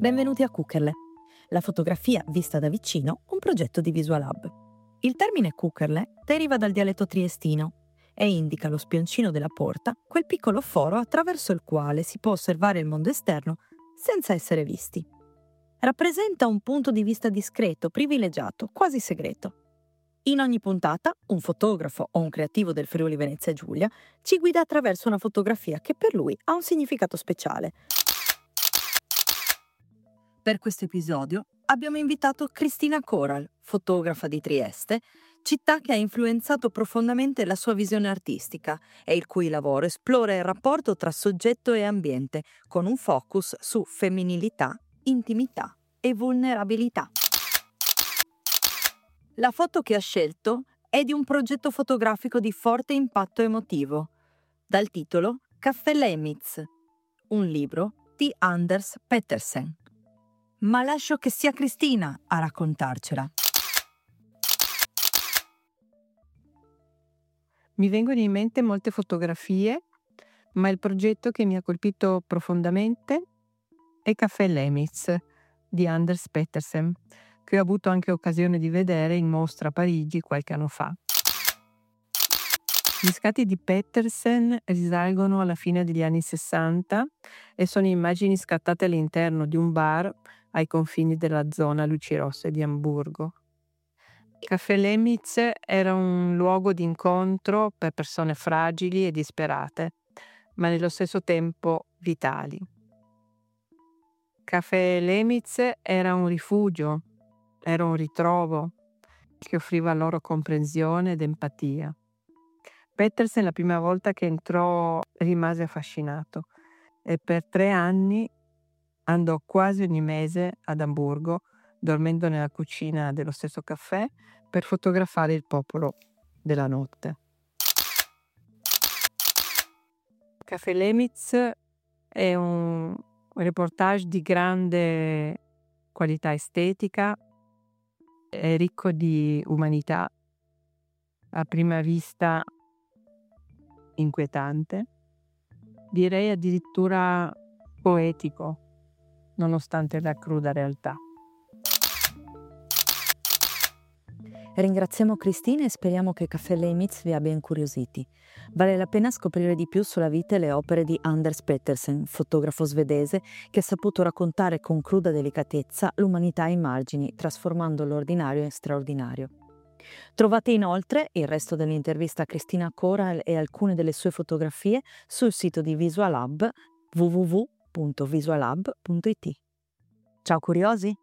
Benvenuti a Cookerle, la fotografia vista da vicino, un progetto di Visualab. Il termine Cookerle deriva dal dialetto triestino e indica lo spioncino della porta, quel piccolo foro attraverso il quale si può osservare il mondo esterno senza essere visti. Rappresenta un punto di vista discreto, privilegiato, quasi segreto. In ogni puntata, un fotografo o un creativo del Friuli Venezia Giulia ci guida attraverso una fotografia che per lui ha un significato speciale. Per questo episodio abbiamo invitato Cristina Coral, fotografa di Trieste, città che ha influenzato profondamente la sua visione artistica e il cui lavoro esplora il rapporto tra soggetto e ambiente, con un focus su femminilità, intimità e vulnerabilità. La foto che ha scelto è di un progetto fotografico di forte impatto emotivo, dal titolo Caffè Lemitz, un libro di Anders Pettersen. Ma lascio che sia Cristina a raccontarcela. Mi vengono in mente molte fotografie, ma il progetto che mi ha colpito profondamente è Caffè Lemitz di Anders Pettersen, che ho avuto anche occasione di vedere in mostra a Parigi qualche anno fa. Gli scatti di Pettersen risalgono alla fine degli anni 60 e sono immagini scattate all'interno di un bar ai confini della zona luci rosse di Amburgo. Caffè Lemitz era un luogo di incontro per persone fragili e disperate, ma nello stesso tempo vitali. Caffè Lemitz era un rifugio, era un ritrovo che offriva loro comprensione ed empatia. Pettersen la prima volta che entrò rimase affascinato e per 3 anni andò quasi ogni mese ad Amburgo, dormendo nella cucina dello stesso caffè, per fotografare il popolo della notte. Caffè Lemitz è un reportage di grande qualità estetica, è ricco di umanità, a prima vista inquietante, direi addirittura poetico, nonostante la cruda realtà. Ringraziamo Cristina e speriamo che Caffè Lemitz vi abbia incuriositi. Vale la pena scoprire di più sulla vita e le opere di Anders Pettersen, fotografo svedese che ha saputo raccontare con cruda delicatezza l'umanità a immagini, trasformando l'ordinario in straordinario. Trovate inoltre il resto dell'intervista a Cristina Coral e alcune delle sue fotografie sul sito di Visualab www.visualab.it. Ciao curiosi!